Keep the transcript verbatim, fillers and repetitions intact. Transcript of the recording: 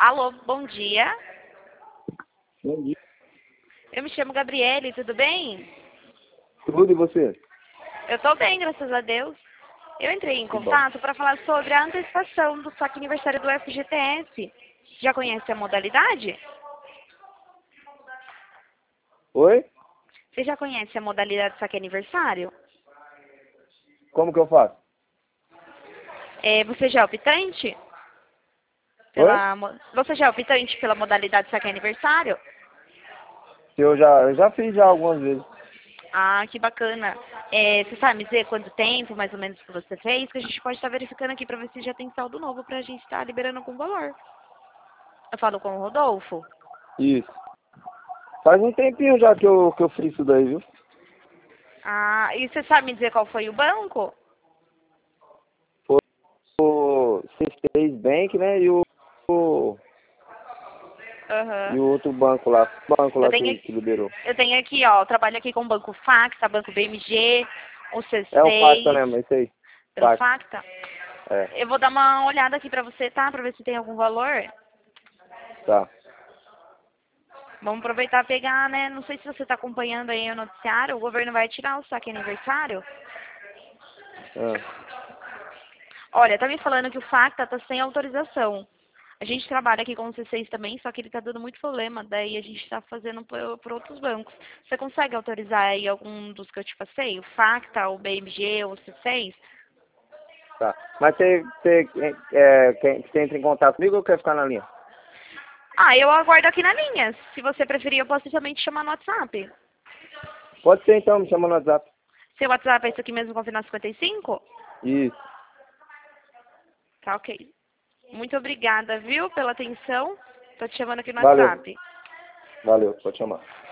Alô, bom dia. Bom dia. Eu me chamo Gabriele, tudo bem? Tudo e você? Eu tô bem, graças a Deus. Eu entrei em Que bom. contato para falar sobre a antecipação do saque aniversário do F G T S. Já conhece a modalidade? Oi? Você já conhece a modalidade de saque aniversário? Como que eu faço? É, você já é optante? Oi? Pela, mo- você já é optante pela modalidade de saque aniversário? Eu já, eu já fiz já algumas vezes. Ah, que bacana. É, você sabe me dizer quanto tempo, mais ou menos, que você fez? Que a gente pode estar verificando aqui para ver se já tem saldo novo para a gente estar liberando com valor. Eu falo com o Rodolfo. Isso. Faz um tempinho já que eu, que eu fiz isso daí, viu? Ah, e você sabe me dizer qual foi o banco? Foi o C seis Bank, né? E o, o- Aham. e o outro banco lá. O banco Eu lá tenho, que, aqui- que liberou. eu tenho aqui, ó, eu trabalho aqui com o Banco Facta, Banco B M G, o É o Facta C seis, mesmo, esse aí. pelo Facta. Facta. É, Eu vou dar uma olhada aqui pra você, tá? Pra ver se tem algum valor. tá. Vamos aproveitar e pegar, né? Não sei se você tá acompanhando aí o noticiário, o governo vai tirar o saque aniversário. Ah, Olha, tá me falando que o Facta tá sem autorização. A gente trabalha aqui com o C seis também, só que ele tá dando muito problema, daí a gente tá fazendo por, por outros bancos. Você consegue autorizar aí algum dos que eu te passei? O Facta, o B M G, o C seis? tá. Mas você, você, é, quer, você entra em contato comigo ou quer ficar na linha? Ah, eu aguardo aqui na linha. Se você preferir, eu posso também te chamar no WhatsApp. Pode ser então, me chama no WhatsApp. Seu WhatsApp é esse aqui mesmo com o final cinquenta e cinco? Isso. Tá, ok. Muito obrigada, viu, pela atenção. Tô te chamando aqui no Valeu. WhatsApp. Valeu, pode chamar.